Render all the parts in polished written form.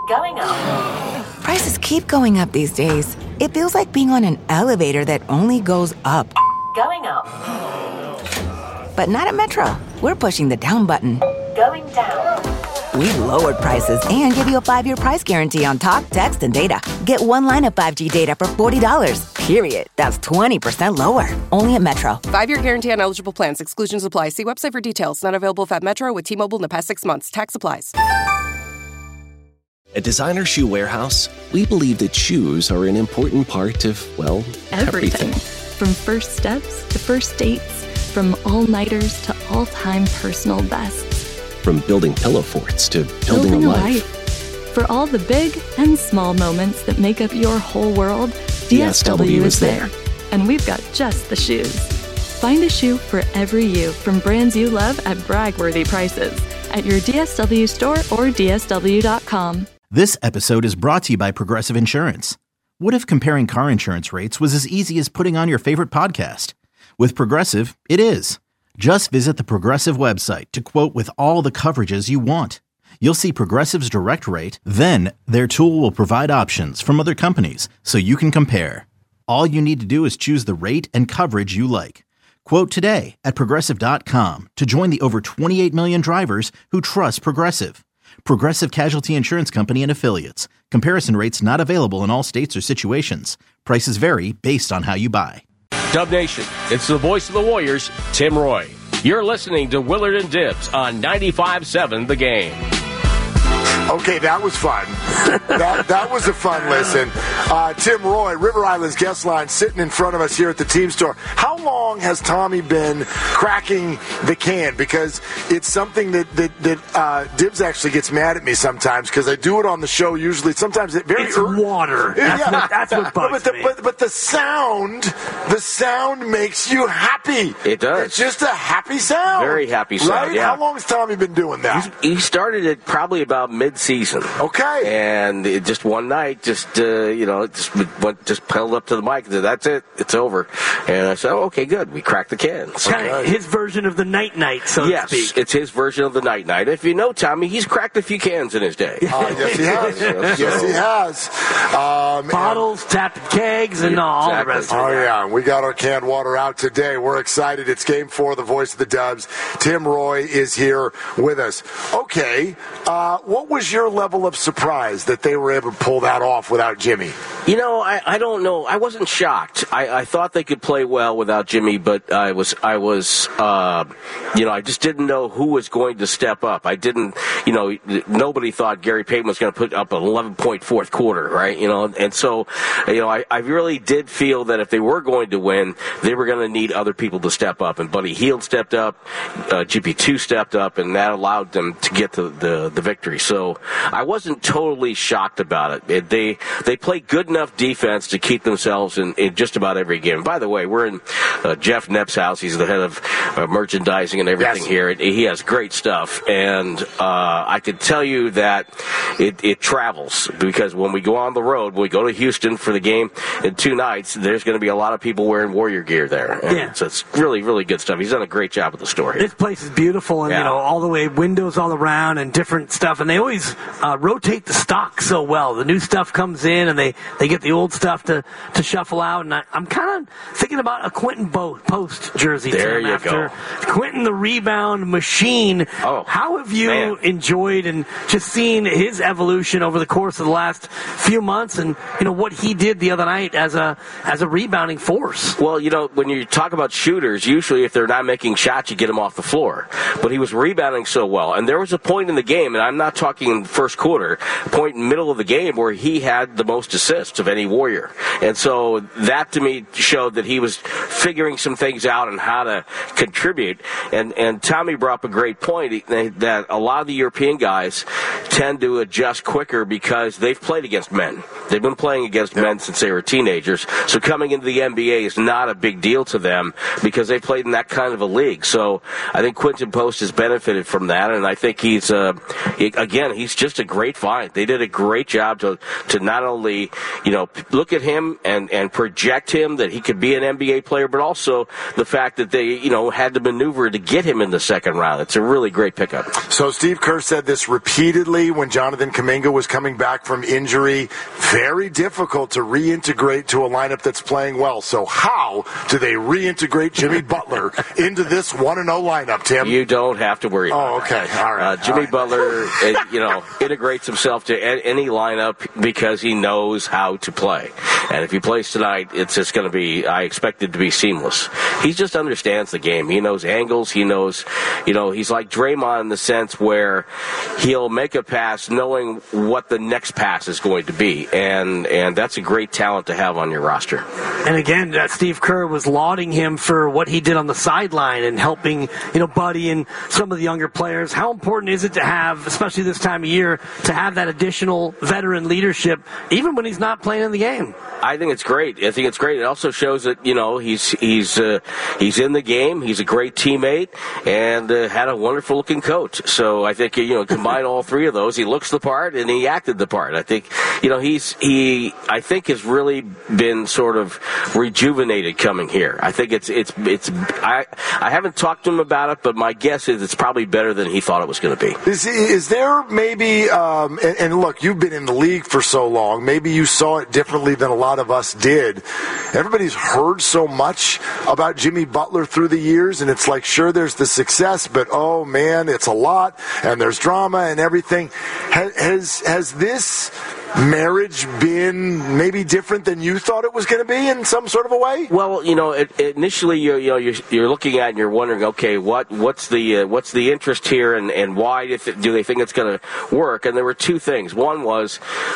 Going up. Prices keep going up these days. It feels like being on an elevator that only goes up. Going up. But not at Metro. We're pushing the down button. Going down. We've lowered prices and give you a 5-year price guarantee on talk, text, and data. Get one line of 5G data for $40, period. That's 20% lower. Only at Metro. 5-year guarantee on eligible plans. Exclusions apply. See website for details. Not available at Metro with T-Mobile in the past 6 months. Tax applies. At Designer Shoe Warehouse, we believe that shoes are an important part of, well, everything. From first steps to first dates, from all-nighters to all-time personal bests. From building pillow forts to building a life. For all the big and small moments that make up your whole world, DSW is there. And we've got just the shoes. Find a shoe for every you from brands you love at brag-worthy prices at your DSW store or DSW.com. This episode is brought to you by Progressive Insurance. What if comparing car insurance rates was as easy as putting on your favorite podcast? With Progressive, it is. Just visit the Progressive website to quote with all the coverages you want. You'll see Progressive's direct rate, then their tool will provide options from other companies so you can compare. All you need to do is choose the rate and coverage you like. Quote today at Progressive.com to join the over 28 million drivers who trust Progressive. Progressive Casualty Insurance Company and Affiliates. Comparison rates not available in all states or situations. Prices vary based on how you buy. Dub Nation, it's the voice of the Warriors, Tim Roye. You're listening to Willard and Dibbs on 95.7 The Game. Okay, that was fun. That was a fun listen. Tim Roye, River Islands guest line, sitting in front of us here at the team store. How long has Tommy been cracking the can? Because it's something that Dibbs actually gets mad at me sometimes because I do it on the show usually. Sometimes it's water. That's what bugs me. But the sound makes you happy. It does. It's just a happy sound. Very happy sound, right? yeah. How long has Tommy been doing that? He started it probably about mid-season. Okay. And just one night, just pedaled up to the mic and said, "That's it. It's over." And I said, "Okay, good. We cracked the can." So kind of his version of the night-night, so to speak. Yes, it's his version of the night-night. If you know Tommy, he's cracked a few cans in his day. Yes, he has. Yes, he has. Bottles, tapped kegs, and all the rest of it. Oh, yeah. We got our canned water out today. We're excited. It's Game 4, the voice of the Dubs. Tim Roye is here with us. Okay. What was your level of surprise that they were able to pull that off without Jimmy? You know, I don't know. I wasn't shocked. I thought they could play well without Jimmy, but I was I just didn't know who was going to step up. I didn't, nobody thought Gary Payton was going to put up an 11-point fourth quarter, right? And so, I really did feel that if they were going to win, they were going to need other people to step up. And Buddy Hield stepped up, GP2 stepped up, and that allowed them to get to the victory. So I wasn't totally shocked about it. They play good enough defense to keep themselves in just about every game. By the way, we're in Jeff Knepp's house. He's the head of merchandising and everything here. He has great stuff, and I can tell you that it travels, because when we go on the road, when we go to Houston for the game in 2 nights, there's going to be a lot of people wearing Warrior gear there. And so it's really, really good stuff. He's done a great job with the store here. This place is beautiful, and all the way windows all around and different stuff, and they always rotate the stock so well. The new stuff comes in, and they get the old stuff to shuffle out, and I'm kind of thinking about a Quentin Post jersey. There you go. Quentin the rebound machine. Oh, how have you enjoyed and just seen his evolution over the course of the last few months, and what he did the other night as a rebounding force? Well, when you talk about shooters, usually if they're not making shots, you get them off the floor. But he was rebounding so well, and there was a point in the game, and I'm not talking in the first quarter, a point in the middle of the game where he had the most assists of any Warrior. And so that to me showed that he was figuring some things out and how to contribute. And Tommy brought up a great point that a lot of the European guys tend to adjust quicker because they've played against men. They've been playing against men since they were teenagers. So coming into the NBA is not a big deal to them because they played in that kind of a league. So I think Quentin Post has benefited from that, and I think he's he's just a great find. They did a great job to not only, look at him and project him that he could be an NBA player, but also the fact that they, had to maneuver to get him in the second round. It's a really great pickup. So Steve Kerr said this repeatedly when Jonathan Kuminga was coming back from injury. Very difficult to reintegrate to a lineup that's playing well. So how do they reintegrate Jimmy Butler into this 1-0 lineup, Tim? You don't have to worry about okay. All right. Jimmy Butler, integrates himself to any lineup because he knows how to play. And if he plays tonight, it's just going to be, I expect it to be seamless. He just understands the game. He knows angles. He knows, he's like Draymond in the sense where he'll make a pass knowing what the next pass is going to be. And that's a great talent to have on your roster. And again, Steve Kerr was lauding him for what he did on the sideline and helping, Buddy and some of the younger players. How important is it to have, especially this time of year, to have that additional veteran leadership, even when he's not playing in the game? I think it's great. It also shows that, he's in the game. He's a great teammate and had a wonderful looking coach. So I think, combine all three of those, he looks the part and he acted the part. I think, I think has really been sort of rejuvenated coming here. I think I haven't talked to him about it, but my guess is it's probably better than he thought it was going to be. Is there maybe, and look, you've been in the league for so long, maybe you saw it differently than a lot of us did. Everybody's heard so much about Jimmy Butler through the years, and it's like, sure, there's the success, but oh man, it's a lot, and there's drama and everything. Has this marriage been maybe different than you thought it was going to be in some sort of a way? Well, initially you're looking at it and you're wondering, okay, what's the interest here and why do they think it's going to work? And there were two things. One was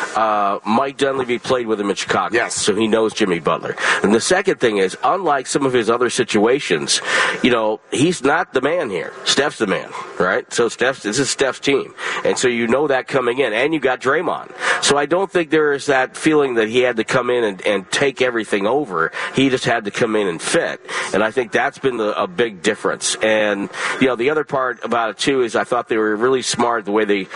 Mike Dunleavy played with him in Chicago, yes, so he knows Jimmy Butler. And the second thing is, unlike some of his other situations, he's not the man here. Steph's the man, right? So this is Steph's team, and so that coming in, and you got Draymond. So I don't think there is that feeling that he had to come in and take everything over. He just had to come in and fit. And I think that's been a big difference. And, the other part about it, too, is I thought they were really smart the way they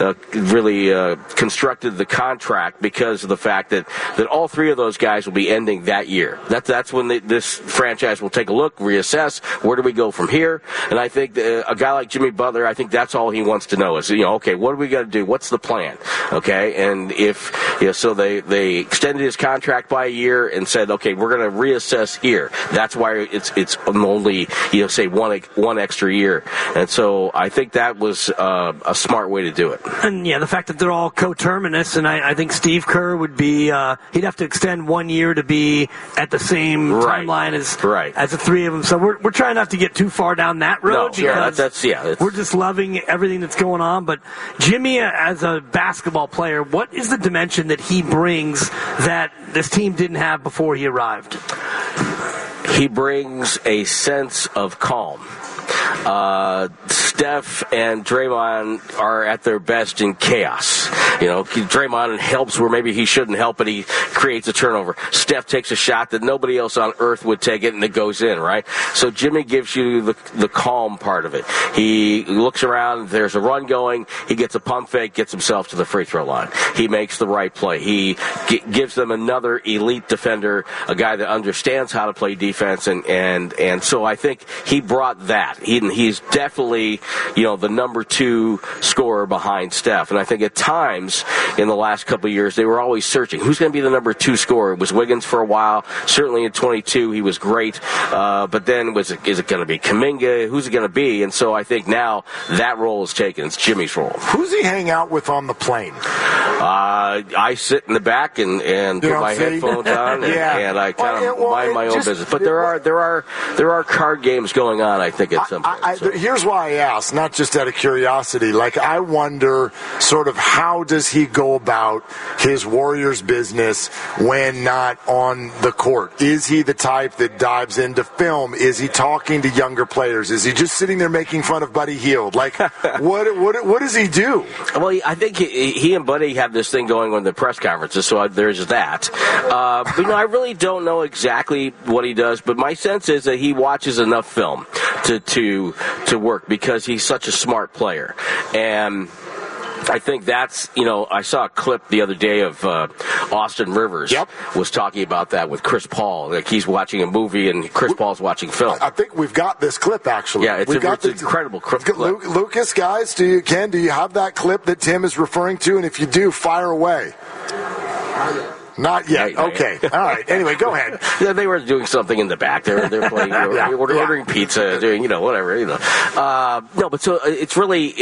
really constructed the contract because of the fact that all three of those guys will be ending that year. That's when this franchise will take a look, reassess, where do we go from here? And I think a guy like Jimmy Butler, I think that's all he wants to know is, okay, what are we going to do? What's the plan? Okay, and so they extended his contract by a year and said, okay, we're going to reassess here. That's why it's only say one extra year. And so I think that was a smart way to do it. And the fact that they're all coterminous, and I think Steve Kerr would be he'd have to extend 1 year to be at the same timeline as the three of them. So we're trying not to get too far down that road because we're just loving everything that's going on. But Jimmy, as a basketball player, what is the dimension that he brings that this team didn't have before he arrived? He brings a sense of calm. Steph and Draymond are at their best in chaos. Draymond helps where maybe he shouldn't help, but he creates a turnover. Steph takes a shot that nobody else on earth would take it, and it goes in, right? So Jimmy gives you the calm part of it. He looks around, there's a run going, he gets a pump fake, gets himself to the free throw line. He makes the right play. He gives them another elite defender, a guy that understands how to play defense, and so I think he brought that. He's definitely, the number two scorer behind Steph. And I think at times in the last couple of years, they were always searching. Who's going to be the number two scorer? It was Wiggins for a while. Certainly in 22, he was great. But then is it going to be Kuminga? Who's it going to be? And so I think now that role is taken. It's Jimmy's role. Who's he hang out with on the plane? I sit in the back and put my headphones on and I kind of mind my own business. But there are card games going on, I think, at some point. Here's why I ask, not just out of curiosity. I wonder sort of how does he go about his Warriors business when not on the court? Is he the type that dives into film? Is he talking to younger players? Is he just sitting there making fun of Buddy Hield? What does he do? Well, I think he and Buddy have this thing going on the press conferences, so there's that. But I really don't know exactly what he does, but my sense is that he watches enough film to work because he's such a smart player. And I think that's, I saw a clip the other day of Austin Rivers was talking about that with Chris Paul. Like he's watching a movie and Chris Paul's watching film. I think we've got this clip, actually. Yeah, it's an incredible clip. Lucas, guys, do you have that clip that Tim is referring to? And if you do, fire away. Not yet. Okay. All right. Anyway, go ahead. Yeah, they were doing something in the back. They're playing, ordering pizza, doing, whatever, No, but so it's really,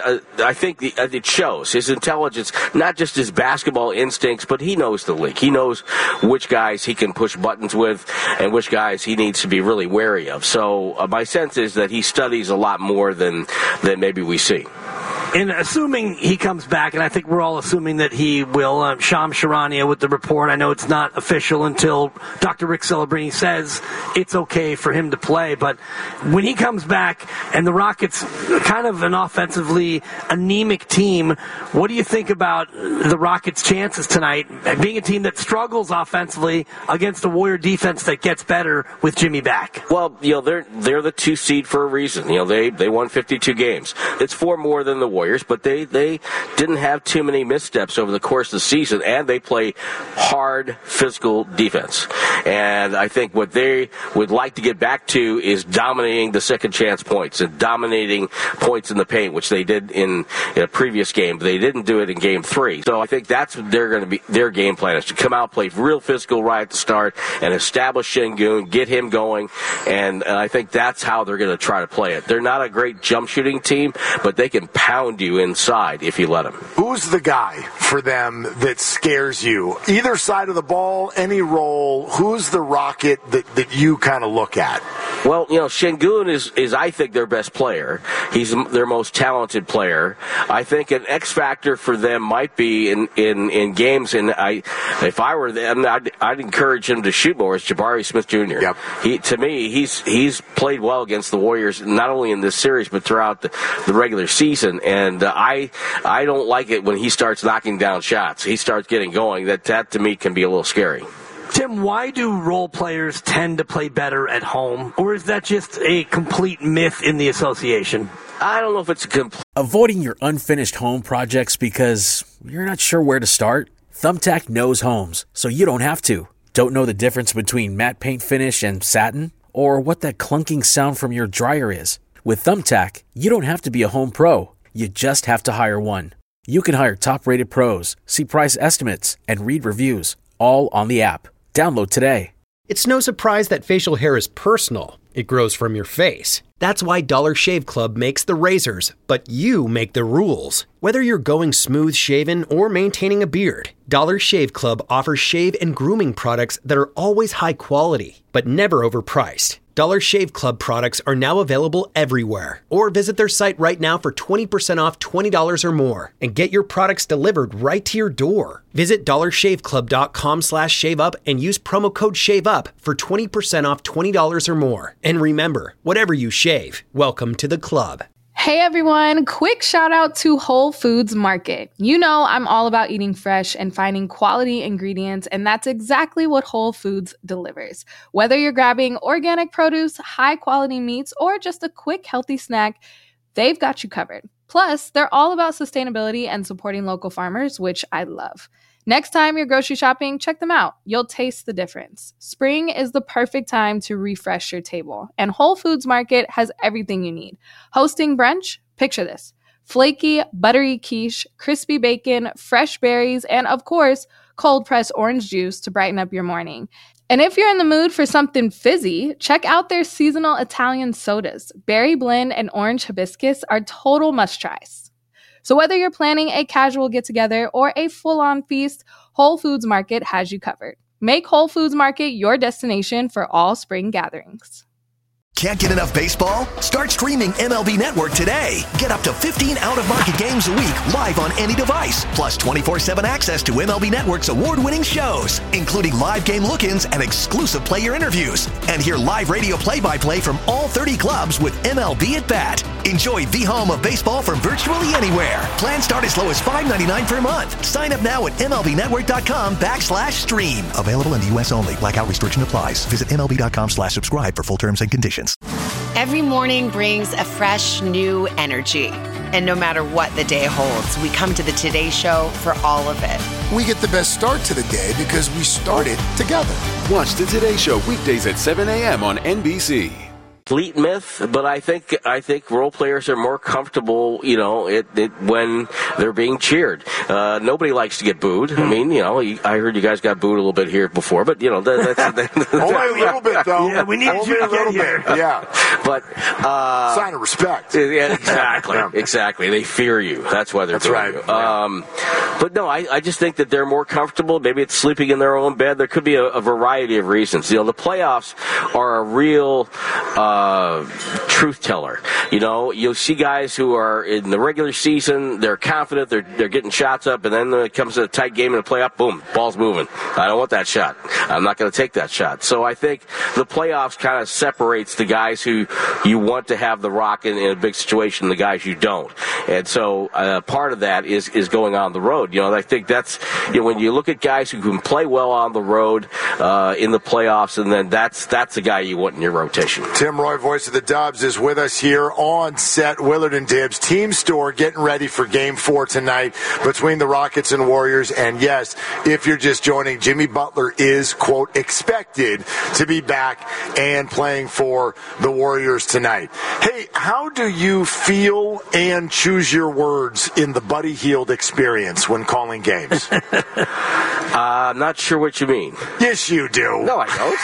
I think it shows his intelligence, not just his basketball instincts, but he knows the league. He knows which guys he can push buttons with and which guys he needs to be really wary of. So my sense is that he studies a lot more than maybe we see. And assuming he comes back, and I think we're all assuming that he will, Shams Charania with the report. I know it's not official until Dr. Rick Celebrini says it's okay for him to play. But when he comes back and the Rockets kind of an offensively anemic team, what do you think about the Rockets' chances tonight, being a team that struggles offensively against a Warrior defense that gets better with Jimmy back? Well, they're the 2 seed for a reason. They won 52 games. It's 4 more than the Warriors, but they didn't have too many missteps over the course of the season, and they play hard physical defense. And I think what they would like to get back to is dominating the second chance points and dominating points in the paint, which they did in a previous game. They didn't do it in game 3. So I think that's what they're going to be. Their game plan is to come out, play real physical right at the start, and establish Şengün, get him going. And I think that's how they're going to try to play it. They're not a great jump shooting team, but they can pound you inside if you let them. Who's the guy for them that scares you? Either side of the ball, any role, who's the Rocket that you kind of look at? Well, Şengün is I think their best player. He's their most talented player. I think an X factor for them might be in games, and if I were them, I'd encourage him to shoot more. Is Jabari Smith Jr. Yep. To me, he's played well against the Warriors, not only in this series but throughout the regular season. And I don't like it when he starts knocking down shots. He starts getting going. That to me can be a little scary. Tim, why do role players tend to play better at home? Or is that just a complete myth in the association? I don't know if it's a complete... Avoiding your unfinished home projects because you're not sure where to start? Thumbtack knows homes, so you don't have to. Don't know the difference between matte paint finish and satin? Or what that clunking sound from your dryer is? With Thumbtack, you don't have to be a home pro. You just have to hire one. You can hire top-rated pros, see price estimates, and read reviews, all on the app. Download today. It's no surprise that facial hair is personal. It grows from your face. That's why Dollar Shave Club makes the razors, but you make the rules. Whether you're going smooth shaven or maintaining a beard, Dollar Shave Club offers shave and grooming products that are always high quality, but never overpriced. Dollar Shave Club products are now available everywhere. Or visit their site right now for 20% off $20 or more and get your products delivered right to your door. Visit dollarshaveclub.com/shaveup and use promo code SHAVEUP for 20% off $20 or more. And remember, whatever you shave, welcome to the club. Hey everyone, quick shout out to Whole Foods Market. You know I'm all about eating fresh and finding quality ingredients, and that's exactly what Whole Foods delivers. Whether you're grabbing organic produce, high quality meats, or just a quick healthy snack, they've got you covered. Plus, they're all about sustainability and supporting local farmers, which I love. Next time you're grocery shopping, check them out. You'll taste the difference. Spring is the perfect time to refresh your table, and Whole Foods Market has everything you need. Hosting brunch? Picture this. Flaky, buttery quiche, crispy bacon, fresh berries, and of course, cold-pressed orange juice to brighten up your morning. And if you're in the mood for something fizzy, check out their seasonal Italian sodas. Berry blend and orange hibiscus are total must-tries. So whether you're planning a casual get-together or a full-on feast, Whole Foods Market has you covered. Make Whole Foods Market your destination for all spring gatherings. Can't get enough baseball? Start streaming MLB Network today. Get up to 15 out-of-market games a week live on any device. Plus 24/7 access to MLB Network's award-winning shows, including live game look-ins and exclusive player interviews. And hear live radio play-by-play from all 30 clubs with MLB at Bat. Enjoy the home of baseball from virtually anywhere. Plans start as low as $5.99 per month. Sign up now at MLBnetwork.com/stream. Available in the U.S. only. Blackout restriction applies. Visit MLB.com/subscribe for full terms and conditions. Every morning brings a fresh, new energy. And no matter what the day holds, we come to the Today Show for all of it. We get the best start to the day because we started together. Watch the Today Show weekdays at 7 a.m. on NBC. Complete myth, but I think role players are more comfortable, when they're being cheered. Nobody likes to get booed. I mean, I heard you guys got booed a little bit here before, but that's only a little bit though. Yeah, we need you to get here. Yeah, but sign of respect. Yeah, exactly, exactly. They fear you. That's why they're right. You. But no, I just think that they're more comfortable. Maybe it's sleeping in their own bed. There could be a variety of reasons. The playoffs are a real truth teller. You'll see guys who are in the regular season, they're confident, they're getting shots up, and then when it comes to a tight game in the playoff, boom, ball's moving. I don't want that shot. I'm not going to take that shot. So I think the playoffs kind of separates the guys who you want to have the rock in a big situation, the guys you don't. And so part of that is going on the road. I think that's when you look at guys who can play well on the road in the playoffs, and then that's the guy you want in your rotation. Tim Roy, voice of the Dubs, is with us here on set. Willard and Dibbs Team Store getting ready for Game 4 tonight between the Rockets and Warriors. And yes, if you're just joining, Jimmy Butler is, quote, expected to be back and playing for the Warriors tonight. Hey, how do you feel and choose your words in the Buddy Hield experience when calling games? I'm not sure what you mean. Yes, you do. No, I don't.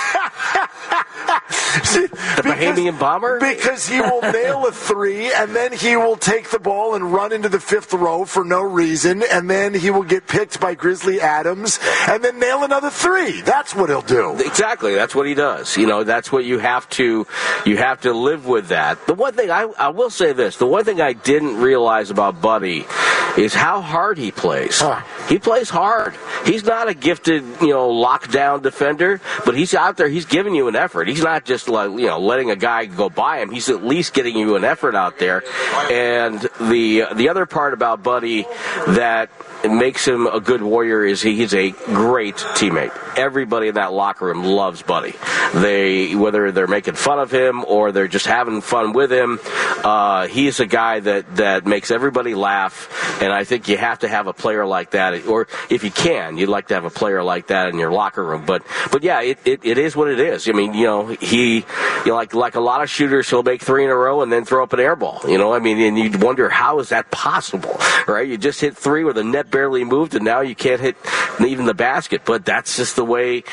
The Bahamian Bomber? Because he will nail a three, and then he will take the ball and run into the fifth row for no reason, and then he will get picked by Grizzly Adams, and then nail another three. That's what he'll do. Exactly. That's what he does. That's what you have to live with that. The one thing, I will say this, the one thing I didn't realize about Buddy is how hard he plays. He plays hard. He's not a gifted, lockdown defender, but he's out there, he's giving you an effort. He's not just letting a guy go by him. He's at least getting you an effort out there. And the other part about Buddy that makes him a good Warrior is he's a great teammate. Everybody in that locker room loves Buddy. Whether they're making fun of him or they're just having fun with him, he's a guy that makes everybody laugh. And I think you have to have a player like that, or if you can, you'd like to have a player like that in your locker room. But yeah, it is what it is. I mean, like a lot of shooters, he'll make three in a row and then throw up an air ball. And you'd wonder, how is that possible, right? You just hit three where the net barely moved, and now you can't hit even the basket. But that's just the way,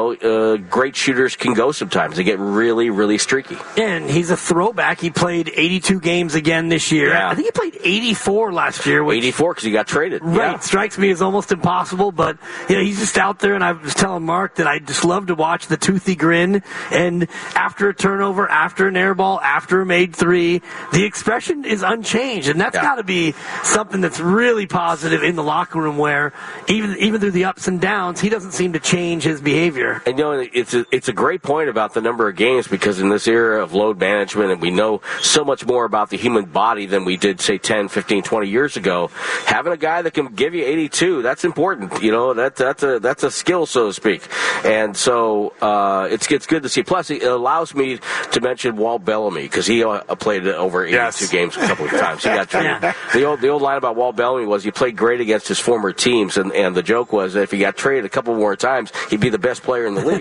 great shooters can go sometimes. They get really, really streaky. And he's a throwback. He played 82 games again this year. Yeah. I think he played 84 last year. 84 because he got traded. Right. Yeah. Strikes me as almost impossible, but he's just out there, and I was telling Mark that I just love to watch the toothy grin, and after a turnover, after an air ball, after a made three, the expression is unchanged, and that's got to be something that's really positive in the locker room, where even through the ups and downs, he doesn't seem to change his behavior. And it's a great point about the number of games, because in this era of load management, and we know so much more about the human body than we did, say, 10, 15, 20 years ago, having a guy that can give you 82, that's important. That's a skill, so to speak. And so it's good to see. Plus, it allows me to mention Walt Bellamy, because he played over 82 games a couple of times. He got traded. The old line about Walt Bellamy was he played great against his former teams, and the joke was that if he got traded a couple more times, he'd be the best player in the league.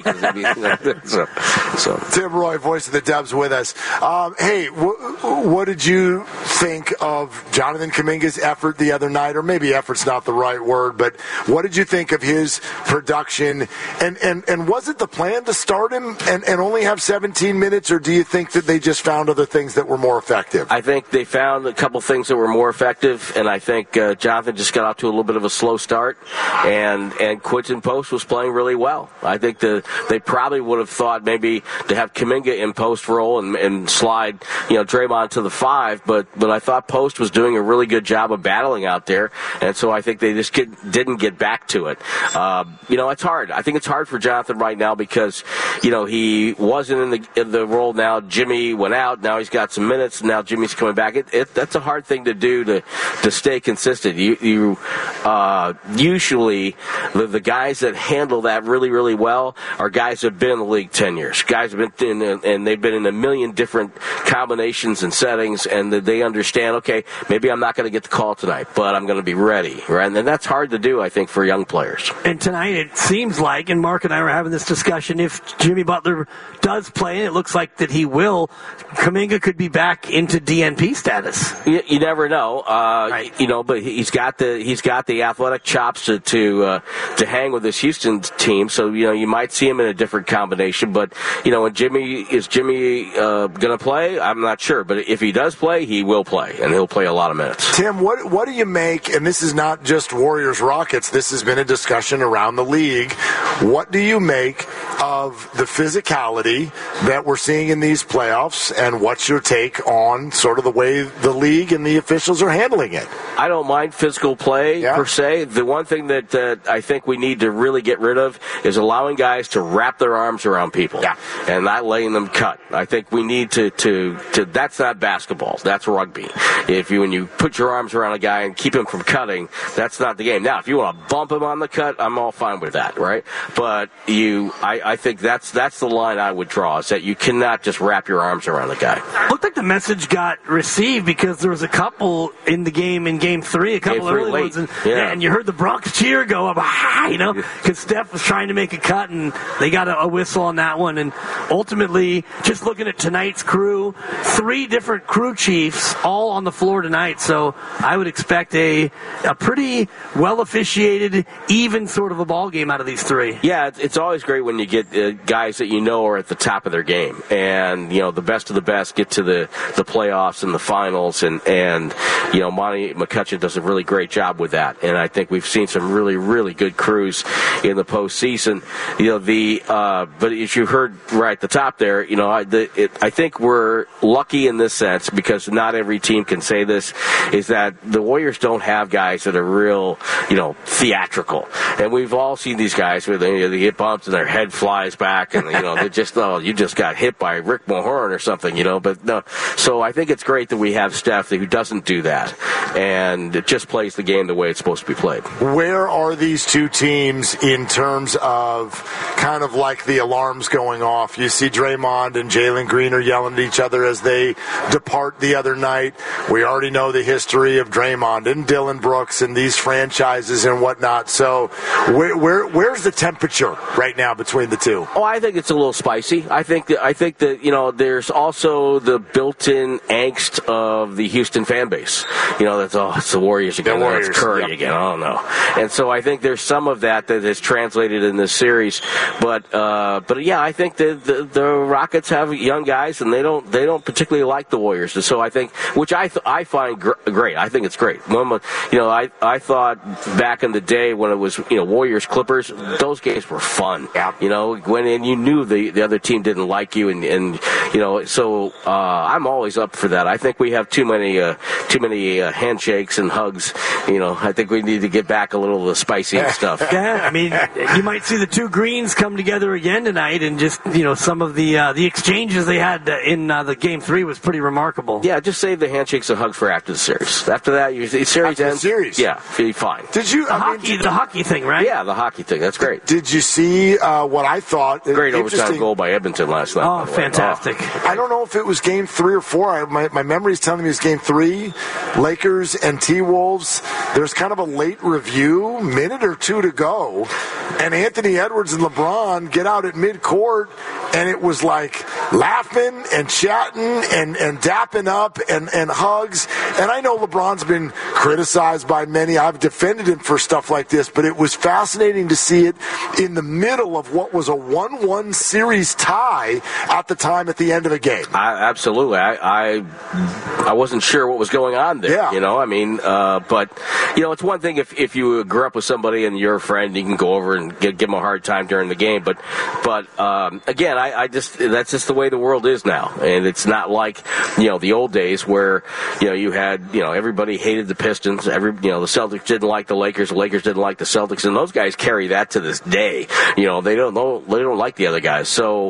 So. Tim Roy, voice of the Dubs, with us. Hey, what did you think of Jonathan Kuminga's effort the other night? Or maybe effort's not the right word, but what did you think of his production? And was it the plan to start him and only have 17 minutes, or do you think that they just found other things that were more effective? I think they found a couple things that were more effective, and I think Jonathan just got off to a little bit of a slow start, and Quentin Post was playing really well. I think they probably would have thought maybe to have Kuminga in post role and slide Draymond to the 5, but I thought Post was doing a really good job of battling out there, and so I think they just didn't get back to to it. It's hard. I think it's hard for Jonathan right now because, he wasn't in the role now. Jimmy went out. Now he's got some minutes. Now Jimmy's coming back. That's a hard thing to do to stay consistent. You usually the guys that handle that really, really well are guys that have been in the league 10 years. Guys have been and they've been in a million different combinations and settings, and they understand, okay, maybe I'm not going to get the call tonight, but I'm going to be ready, right? And that's hard to do, I think, for young players. And tonight it seems like, and Mark and I were having this discussion, if Jimmy Butler does play, and it looks like that he will, Kuminga could be back into DNP status. You never know, right. But he's got the athletic chops to hang with this Houston team. So you might see him in a different combination. But when Jimmy going to play, I'm not sure. But if he does play, he will play, and he'll play a lot of minutes. Tim, what do you make? And this is not just Warriors Rockets. This has been a discussion around the league. What do you make of the physicality that we're seeing in these playoffs, and what's your take on sort of the way the league and the officials are handling it? I don't mind physical play per se. The one thing that I think we need to really get rid of is allowing guys to wrap their arms around people and not letting them cut. I think we need to that's not basketball. That's rugby. When you put your arms around a guy and keep him from cutting, that's not the game. Now, if you want to bump him on the cut, I'm all fine with that, right? But I think that's the line I would draw, is that you cannot just wrap your arms around a guy. It looked like the message got received because there was a couple in the game in Game 3, a couple early ones, and you heard the Bronx cheer go up, because Steph was trying to make a cut, and they got a whistle on that one. And ultimately, just looking at tonight's crew, 3 different crew chiefs all on the floor tonight, so I would expect a pretty well-officiated, even sort of a ball game out of these 3. Yeah, it's always great when you get guys that are at the top of their game, and the best of the best get to the playoffs and the finals, and Monty McCutcheon does a really great job with that, and I think we've seen some really, really good crews in the postseason. But as you heard right at the top there, I think we're lucky in this sense, because not every team can say this, is that the Warriors don't have guys that are real, theatrical, and we've all seen these guys where they get bumped and their head flies back, and they just you just got hit by Rick Mahorn or something, but no. So I think it's great that we have Steph who doesn't do that, and it just plays the game the way it's supposed to be played. Where are these two teams in terms of kind of like the alarms going off? You see Draymond and Jalen Green are yelling at each other as they depart the other night. We already know the history of Draymond and Dillon Brooks and these franchises and whatnot. So where's the temperature right now between the two? Oh, I think it's a little spicy. I think that there's also the built-in angst of the Houston fan base. It's the Warriors again. It's Curry again. I don't know. And so I think there's some of that is translated in this series. But yeah, I think that the Rockets have young guys, and they don't particularly like the Warriors. And so I think, which I find great. I think it's great. I thought back in the day when it was Warriors Clippers, those games were fun. Yeah. When you knew the other team didn't like you, and so I'm always up for that. I think we have too many handshakes and hugs. I think we need to get back a little of the spicy stuff. Yeah, I mean, you might see the two greens come together again tonight, and just some of the exchanges they had in the Game 3 was pretty remarkable. Yeah, just save the handshakes and hugs for after the series. After that, the series ends. Yeah, be fine. Did you the hockey thing, right? Yeah, the hockey thing. That's great. Did you see what I thought? Great overtime goal by Edmonton last night. Oh, fantastic! I don't know if it was Game 3 or 4. My memory is telling me it was Game 3. Lakers and T-Wolves. There's kind of a late review, minute or two to go, and Anthony Edwards and LeBron get out at midcourt, and it was like laughing and chatting and dapping up and hugs. And I know LeBron's been criticized by many. I've defended him for stuff like this, but it was fascinating to see it in the middle of what was a 1-1 series tie at the time at the end of the game. Absolutely. I wasn't sure what was going on there. Yeah. But it's one thing if you grew up with somebody and you're a friend, you can go over and give them a hard time during the game. But again, that's just the way the world is now, and it's not like the old days where you had everybody hated the Pistons. The Celtics didn't like the Lakers didn't like the Celtics. Celtics, and those guys carry that to this day. They don't like the other guys. So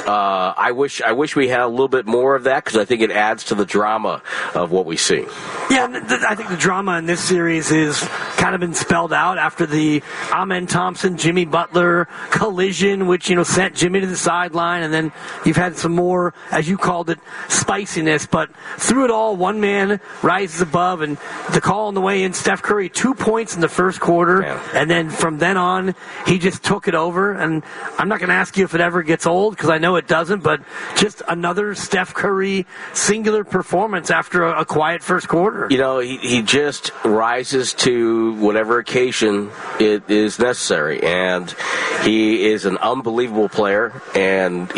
I wish we had a little bit more of that, because I think it adds to the drama of what we see. Yeah, I think the drama in this series is kind of been spelled out after the Amen Thompson, Jimmy Butler collision, which, sent Jimmy to the sideline, and then you've had some more, as you called it, spiciness. But through it all, one man rises above, and the call on the way in, Steph Curry, 2 points in the first quarter, and then from then on, he just took it over. And I'm not going to ask you if it ever gets old, because I know it doesn't, but just another Steph Curry singular performance after a quiet first quarter. He just rises to whatever occasion it is necessary, and he is an unbelievable player. And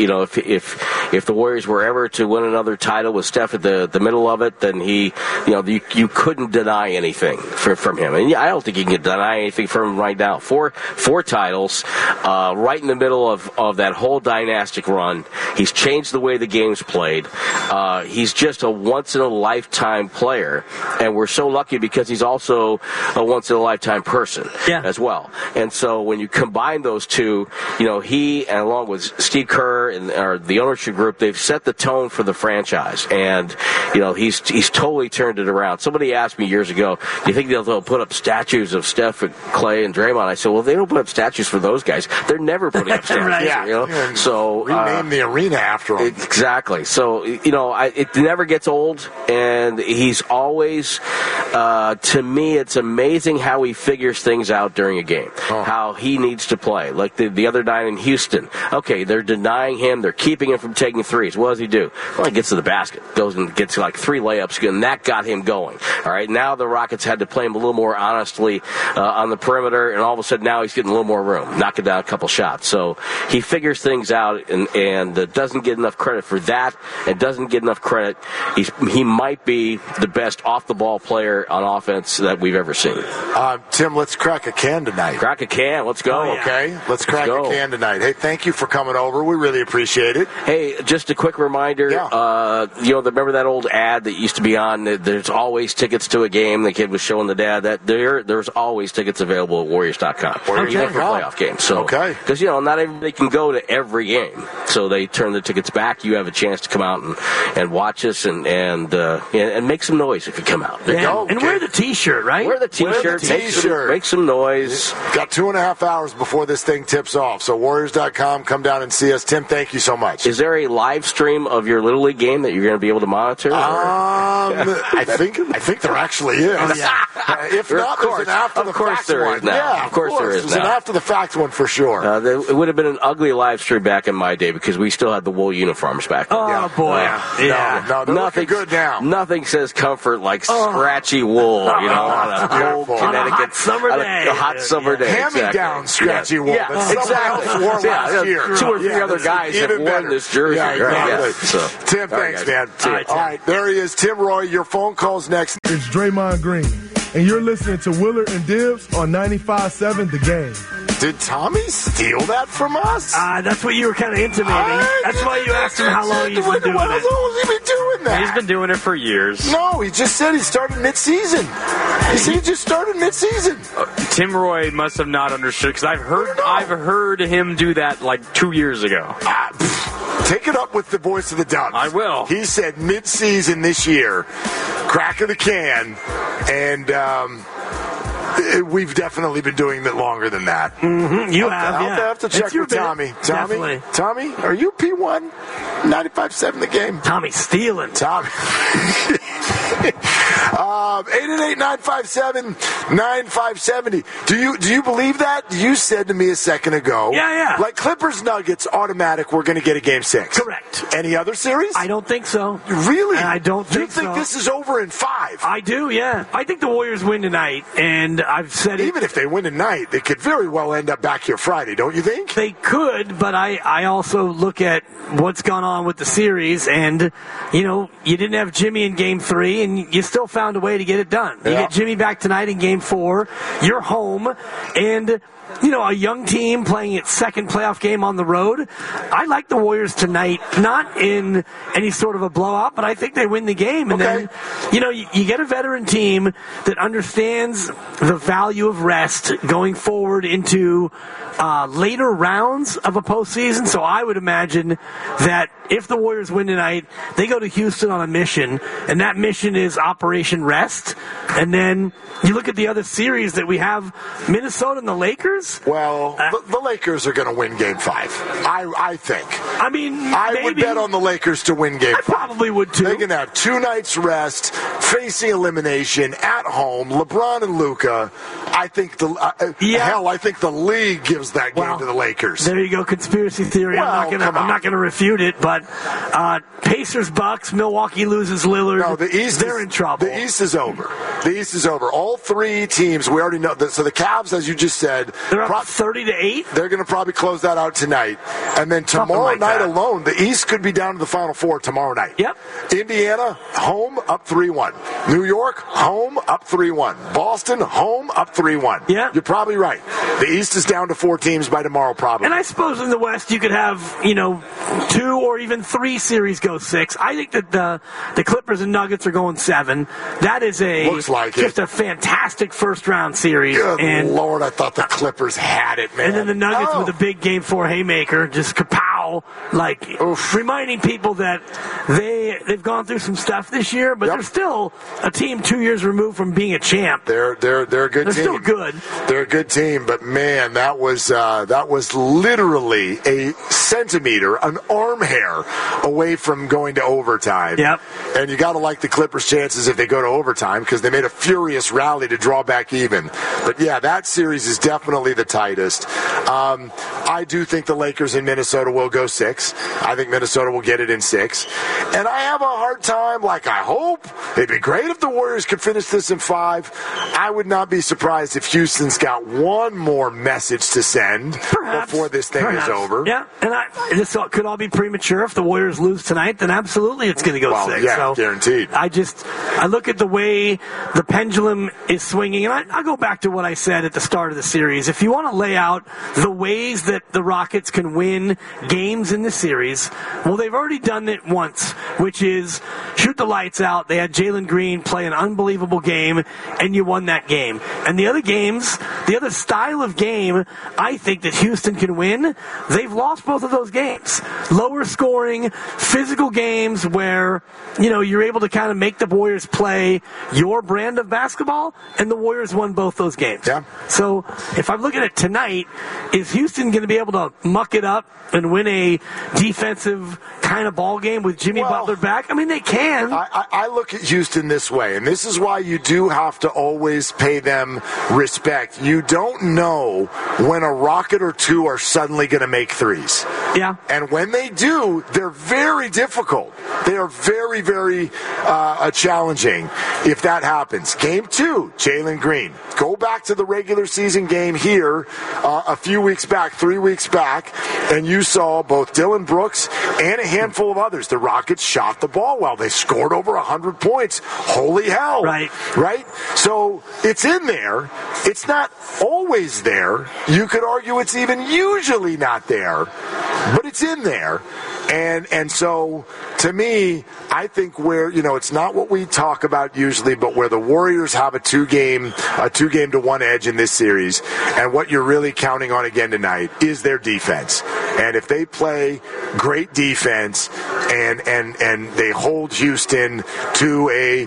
if the Warriors were ever to win another title with Steph at the middle of it, then you couldn't deny anything from him. And I don't think you can deny anything from him right now. Four titles, right in the middle of that whole dynastic run. He's changed the way the game's played. He's just a once-in-a-lifetime player, and we're so lucky because he's also a once-in-a-lifetime person as well. And so when you combine those two, he, and along with Steve Kerr and the ownership group, they've set the tone for the franchise. And, he's totally turned it around. Somebody asked me years ago, do you think they'll put up statues of Steph, Clay, and Draymond? I said, well, they don't put up statues for those guys. They're never putting up statues. Right. So rename the arena after him. Exactly. So, it never gets old, and he's always, to me, it's amazing how he figures things out during a game, how he needs to play. Like the other night in Houston, okay, they're denying him, they're keeping him from taking threes. What does he do? Well, he gets to the basket, goes and gets like 3 layups, and that got him going. All right, now the Rockets had to play him a little more honestly on the perimeter, and all of a sudden now he's getting a little more room, knocking down a couple shots. So he figures things out, and doesn't get enough credit for that, and doesn't get enough credit. He might be the best off-the-ball player on offense that we've ever seen. Tim, let's crack a can tonight. Crack a can. Let's go. Okay, let's crack a can tonight. Hey, thank you for coming over. We really appreciate it. Hey, just a quick reminder, remember that old ad that used to be on, there's always tickets to a game, the kid was showing the dad, that there's always tickets available at Warriors.com. Even for playoff games. So, because, not everybody can go to every game. So they turn the tickets back. You have a chance to come out and watch us and make some noise if you come out. And wear the T-shirt, right? Wear the T-shirt. Make some noise. Got 2.5 hours before this thing tips off. So Warriors.com, come down and see us. Tim, thank you so much. Is there a live stream of your Little League game that you're going to be able to monitor? I think there actually is. If not, there's an after the fact one. Yeah, of course there is. There's an after the fact one for sure. It would have been an ugly live stream back in my day because we still had the wool uniforms back then. Oh boy. No, they're looking good now. Nothing says comfort like scratchy wool, on a cold Connecticut summer day. A hot summer day. Hand-me-down scratchy wool. Yeah, Someone else wore last year. 2 or 3 other guys have worn this jersey. Yeah, exactly. Tim, thanks, man. All right, there he is. Tim Roye, your phone calls next. It's Draymond Green, and you're listening to Willard and Dibs on 95.7 The Game. Did Tommy steal that from us? That's what you were kind of intimating. That's why you asked him how long he's been doing it. How long has he been doing that? He's been doing it for years. No, he just said he started mid-season. He said he just started mid-season. Tim Roye must have not understood, because I've heard him do that like 2 years ago. Take it up with the voice of the Dubs. I will. He said mid-season this year, crack of the can, and we've definitely been doing it longer than that. Mm-hmm. You have, I'll have to check with Tommy. Tommy, are you P1? 95.7 The Game. Tommy stealing. Tommy. 888-957-9570. Do you believe that? You said to me a second ago. Yeah. Like Clippers Nuggets, automatic, we're going to get a Game 6. Correct. Any other series? I don't think so. Really? I don't think so. You think this is over in 5? I do, yeah. I think the Warriors win tonight, and I've said even if they win tonight, they could very well end up back here Friday, don't you think? They could, but I also look at what's gone on with the series, and, you didn't have Jimmy in Game 3, and you still found a way to get it done. You get Jimmy back tonight in Game 4. You're home, and a young team playing its second playoff game on the road. I like the Warriors tonight, not in any sort of a blowout, but I think they win the game. And then, you get a veteran team that understands the value of rest going forward into later rounds of a postseason. So I would imagine that if the Warriors win tonight, they go to Houston on a mission, and that mission is Operation Rest. And then you look at the other series that we have, Minnesota and the Lakers. Well, the Lakers are going to win Game 5, I think. I mean, I would bet on the Lakers to win Game 5. I probably would, too. They're going to have 2 nights rest, facing elimination at home. LeBron and Luka. I think I think the league gives that game to the Lakers. There you go, conspiracy theory. I'm not going to refute it, but Pacers, Bucks, Milwaukee loses Lillard. No, the East they're in trouble. The East is over. The East is over. All 3 teams, we already know. So the Cavs, as you just said, they're up 30-8. They're going to probably close that out tonight. And then tomorrow night alone, the East could be down to the Final Four tomorrow night. Yep. Indiana, home, up 3-1. New York, home, up 3-1. Boston, home, up 3-1. Yeah. You're probably right. The East is down to 4 teams by tomorrow, probably. And I suppose in the West you could have, 2 or even 3 series go 6. I think that the Clippers and Nuggets are going 7. That is a fantastic first-round series. Good Lord, I thought the Clippers had it, man. And then the Nuggets with a big Game 4 haymaker, just kapow, reminding people that they've gone through some stuff this year, but they're still a team 2 years removed from being a champ. They're a good team. They're still good. They're a good team, but man, that was literally a centimeter, an arm hair away from going to overtime. Yep. And you got to like the Clippers' chances if they go to overtime because they made a furious rally to draw back even. But yeah, that series is definitely the tightest. I do think the Lakers in Minnesota will go 6. I think Minnesota will get it in 6. And I have a hard time, I hope. It'd be great if the Warriors could finish this in 5. I would not be surprised if Houston's got one more message to send before this thing is over. Yeah, and this could all be premature. If the Warriors lose tonight, then absolutely it's going to go 6. Yeah, so guaranteed. I look at the way the pendulum is swinging, and I'll go back to what I said at the start of the series. If you want to lay out the ways that the Rockets can win games in the series, well, they've already done it once, which is shoot the lights out. They had Jalen Green play an unbelievable game, and you won that game. And the other games, the other style of game I think that Houston can win, they've lost both of those games. Lower scoring, physical games where, you're able to kind of make the Warriors play your brand of basketball, and the Warriors won both those games. Yeah. So if I'm looking at tonight, is Houston going to be able to muck it up and win a defensive kind of ball game with Jimmy Butler back? I mean, they can. I look at Houston this way, and this is why you do have to always pay them respect. You don't know when a rocket or two are suddenly going to make threes. Yeah. And when they do, they're very difficult. They are very, very challenging if that happens. Game 2, Jalen Green. Go back to the regular season game here a few weeks back, 3 weeks back, and you saw both Dylan Brooks and a handful of others. The Rockets shot the ball well. They scored over 100 points. Holy hell. Right. So it's in there. It's not always there. You could argue it's even usually not there, but it's in there. And so, to me, I think where, it's not what we talk about usually, but where the Warriors have a two game to 1 edge in this series, and what you're really counting on again tonight is their defense. And if they play great defense and they hold Houston to a,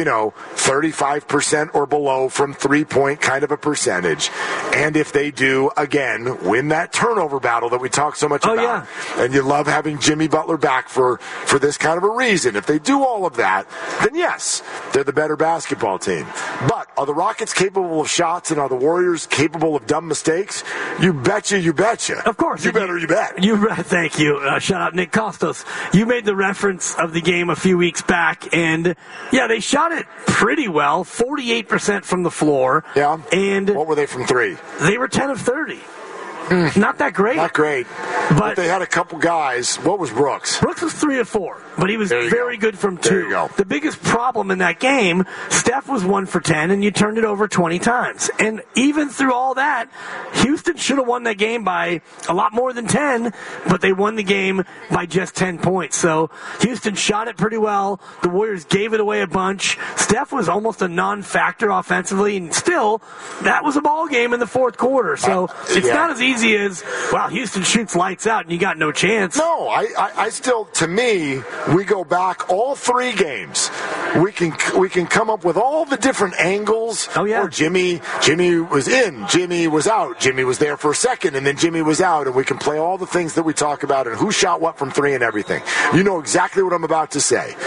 35% or below from 3-point kind of a percentage, and if they do, again, win that turnover battle that we talk so much about, and you love having Jimmy Butler back for this kind of a reason. If they do all of that, then yes, they're the better basketball team. But are the Rockets capable of shots, and are the Warriors capable of dumb mistakes? You betcha, you betcha. Of course. You better, you bet. Thank you. Shout out Nick Costos. You made the reference of the game a few weeks back, and they shot it pretty well, 48% from the floor. Yeah. And what were they from 3? They were 10 of 30. Not that great. Not great. But they had a couple guys. What was Brooks? Brooks was 3 of 4, but he was very good from 2. There you go. The biggest problem in that game, Steph was 1 for 10, and you turned it over 20 times. And even through all that, Houston should have won that game by a lot more than 10, but they won the game by just 10 points. So Houston shot it pretty well. The Warriors gave it away a bunch. Steph was almost a non-factor offensively, and still, that was a ball game in the fourth quarter. So it's not as easy as, well, Houston shoots lights out and you got no chance. No, I still, to me, we go back all 3 games. We can come up with all the different angles. Oh, yeah. Or Jimmy was in, Jimmy was out, Jimmy was there for a second, and then Jimmy was out, and we can play all the things that we talk about and who shot what from 3 and everything. You know exactly what I'm about to say.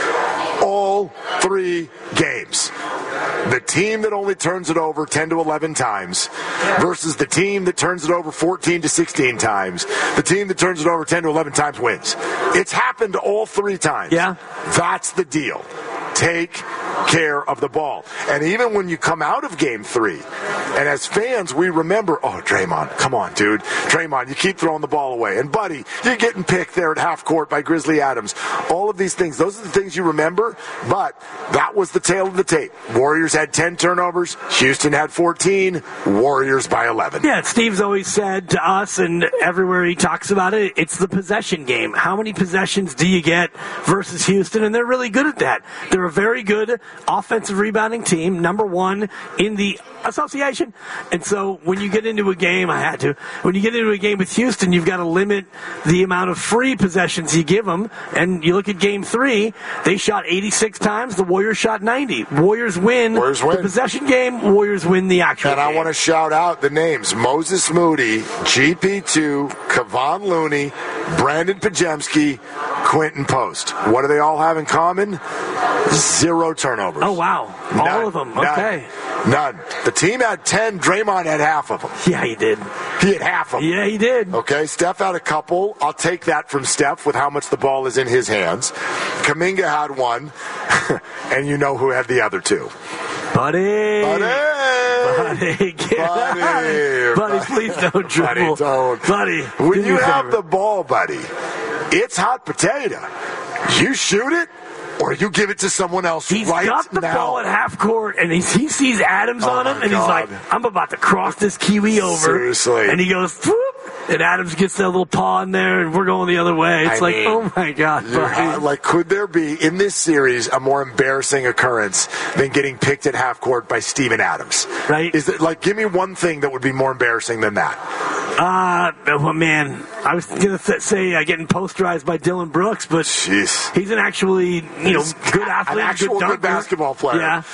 All 3 games. The team that only turns it over 10 to 11 times versus the team that turns it over 14 to 16 times. The team that turns it over 10 to 11 times wins. It's happened all 3 times. Yeah. That's the deal. Take care of the ball. And even when you come out of game 3, and as fans, we remember, oh, Draymond, come on, dude. Draymond, you keep throwing the ball away. And, buddy, you're getting picked there at half court by Grizzly Adams. All of these things, those are the things you remember, but that was the tail of the tape. Warriors had 10 turnovers. Houston had 14. Warriors by 11. Yeah, Steve's always said to us, and everywhere he talks about it, it's the possession game. How many possessions do you get versus Houston? And they're really good at that. They're a very good offensive rebounding team, number 1 in the association. And so when you get into a game, when you get into a game with Houston, you've got to limit the amount of free possessions you give them. And you look at game 3, they shot 86 times, the Warriors shot 90. Warriors win the possession game, Warriors win the actual game. And I want to shout out the names: Moses Moody, GP2, Kevon Looney, Brandon Pajemski, Quentin Post. What do they all have in common? 0 turnovers. Oh, wow. All of them. Okay. None. The team had 10. Draymond had half of them. Yeah, he did. He had half of them. Yeah, he did. Okay, Steph had a couple. I'll take that from Steph with how much the ball is in his hands. Kuminga had 1. And you know who had the other 2. Buddy, please don't dribble. Buddy, when you have the ball, buddy, it's hot potato. You shoot it, or you give it to someone else. He's got the ball at half court, and he sees Adams on him, and he's like, I'm about to cross this Kiwi over. Seriously. And he goes, whoop, and Adams gets that little paw in there, and we're going the other way. It's oh my God, buddy. Could there be, in this series, a more embarrassing occurrence than getting picked at half court by Steven Adams? Right. Is it, give me one thing that would be more embarrassing than that. Well, man, I was going to say getting posterized by Dylan Brooks, but he's an actually, good athlete, an actual good basketball player. Yeah.